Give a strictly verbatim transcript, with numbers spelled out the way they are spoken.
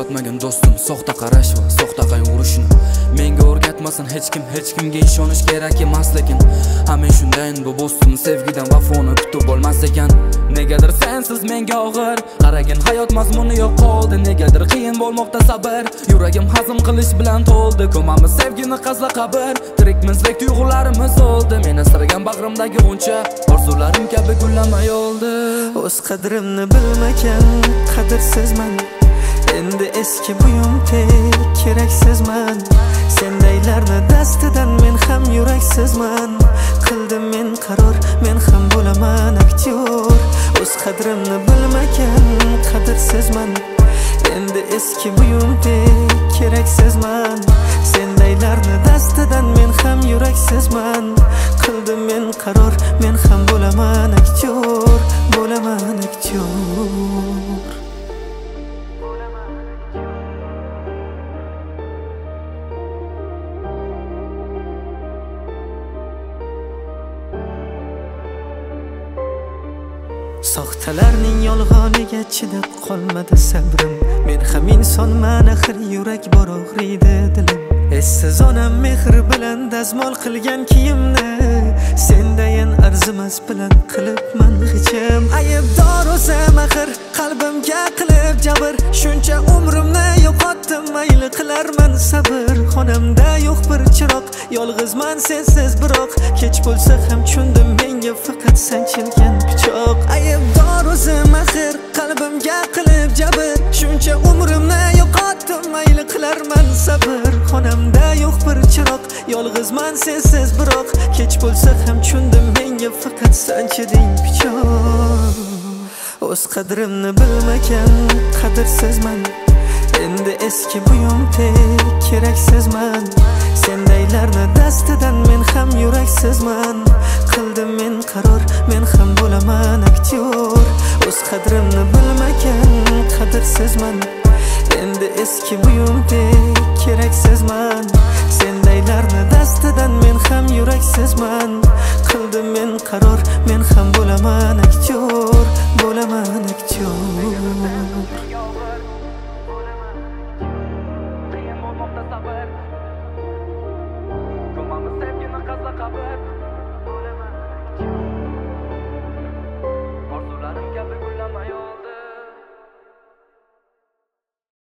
o'rgatmagan do'stim soxta qarash va soxta qayg'urishni. Menga o'rgatmasin hech kim, hech kimga ishonish kerak emas, lekin hamma shundayin bu bo'stim sevgidan vafoni kutib bo'lmas ekan. Negadir sensiz menga og'ir, qaragin hayot mazmuni yo'q qoldi. Negadir qiyin bo'lmoqda sabr, yuragim hazm qilish bilan to'ldi. Ko'mamiz sevgini qazla qabr, tirikmizdek tuyg'ularimiz o'ldi. Meni asragan bag'rimdagi g'uncha, orzularim kabi gullamay o'ldi. O'z qadrimni bilmagan qadrsizman, endi eski buyumdek keraksizman. Sendaylarni dastidan men ham yuraksizman. Qildim men qaror, men ham bo'laman aktyor. O'z qadrimni bilmagan qadrsizman, endi eski buyumdek keraksizman. Sendaylarni dastidan men ham yuraksizman. Qildim men qaror, men ham bo'laman aktyor, bo'laman aktyor. Soxtalarning yolg'oniga chidab qolmadi sabrim. Men ham insonman, axir yurak bor og'riydi dilim. Essiz onam mehr bilan dazmol qilgan kiyimni sendayin arzimas bilan qilibman hechim. Aybdor o'zim axir qalbimga qilib jabr. Shuncha umrimni yo'qotdim, mayli qilarman sabr. Xonamda yo'q bir chiroq, yolg'izman sensiz biroq. Kech bo'lsa ham tushundim, menga faqat sanchilgan pichoq. Aybdor o'zim axir qalbimga qilib jabr. Shuncha umrimni yo'qotdim, mayli qilarman sabr. Xonamda yo'q bir chiroq, yolg'izman sensiz biroq. Kech bo'lsa ham tushundim, menga faqat sanchiding pichoq. O'z qadrimni bilmagan qadrsizman, endi eski buyumdek keraksizman. Sendaylarni dastidan men ham yuraksizman. Qildim men qaror, men ham bo'laman aktyor. O'z qadrimni bilmagan qadrsizman, endi eski buyumdek keraksizman. Sendaylarni dastidan men ham yuraksizman. Qildim men qaror, men ham bo'laman aktyor.